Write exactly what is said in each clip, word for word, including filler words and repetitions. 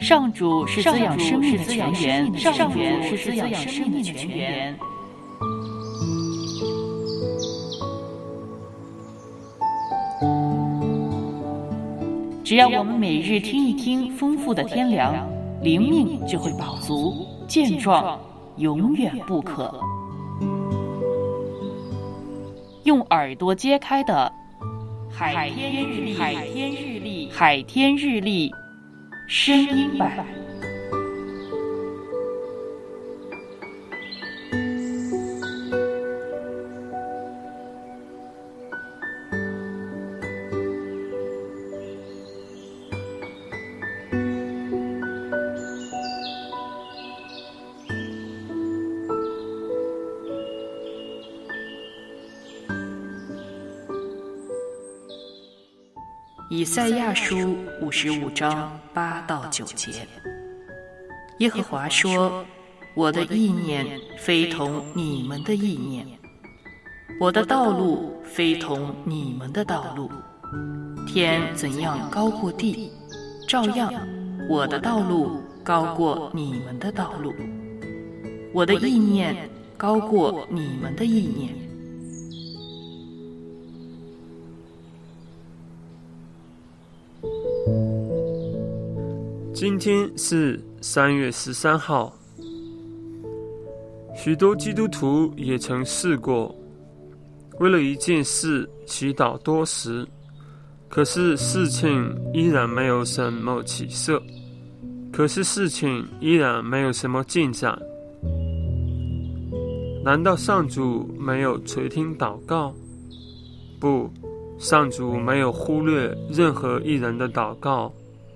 上主是滋养生命的泉源，上主是滋养生命的泉源。只要我们每日听一听丰富的天粮，灵命就会饱足健壮，永远不渴。用耳朵揭开的海天日历，海天日历，海天日历声音版。以赛亚书五十五章八到九节，耶和华说：我的意念非同你们的意念，我的道路非同你们的道路。天怎样高过地，照样我的道路高过你们的道路，我的意念高过你们的意念。 今天是三月十三号，许多基督徒也曾试过为了一件事祈祷多时，可是事情依然没有什么起色，可是事情依然没有什么进展。难道上主没有垂听祷告？不，上主没有忽略任何一人的祷告，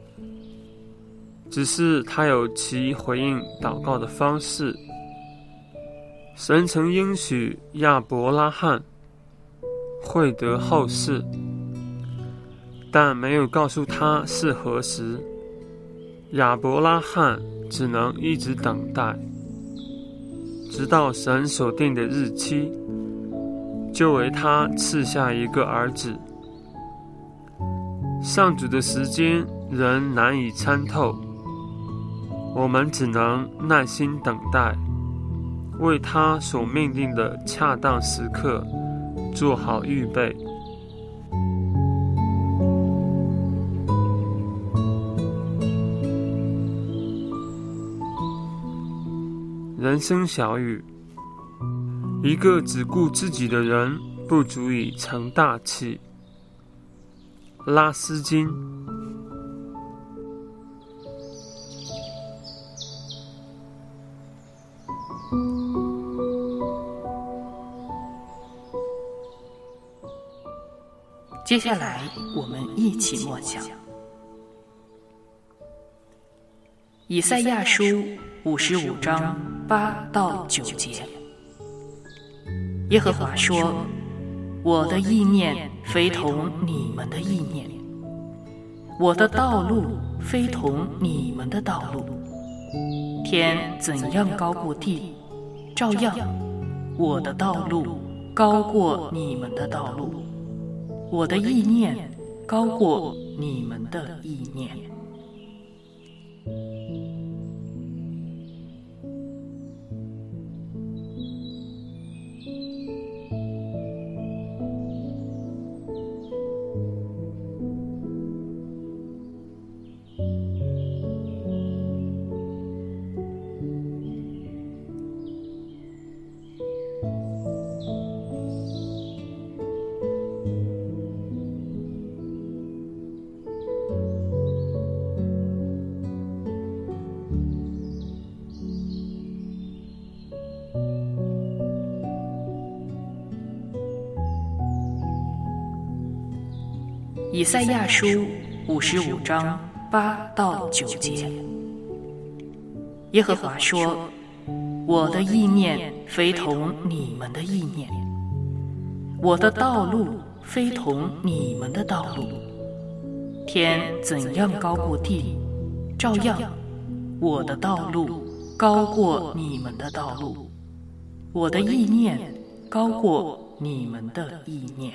只是他有其回应祷告的方式。神曾应许亚伯拉罕会得后世，但没有告诉他是何时。亚伯拉罕只能一直等待，直到神所定的日期，就为他赐下一个儿子。上主的时间人难以参透，我们只能耐心等待，为他所命定的恰当时刻做好预备。人生小语：一个只顾自己的人，不足以成大器。拉斯金。 接下来我们一起默想以赛亚书五十五章八到九节。耶和华说：我的意念非同你们的意念，我的道路非同你们的道路。天怎样高过地，照样我的道路高过你们的道路，我的意念高过你们的意念。以赛亚书五十五章八到九节。耶和华说：我的意念非同你们的意念，我的道路非同你们的道路。天怎样高过地，照样我的道路高过你们的道路，我的意念高过你们的意念。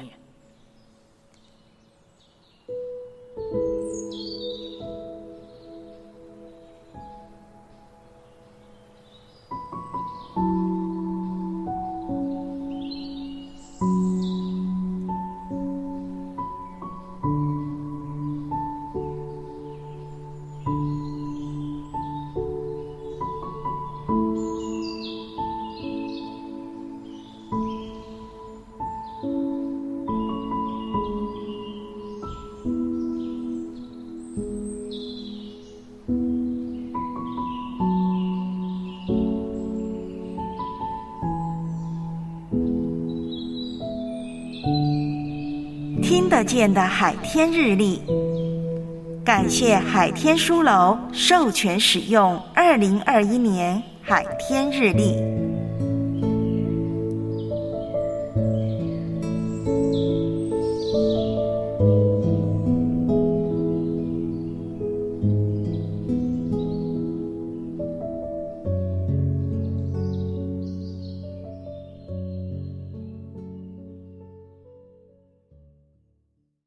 听得见的海天日历。感谢海天书楼授权使用二零二一年海天日历。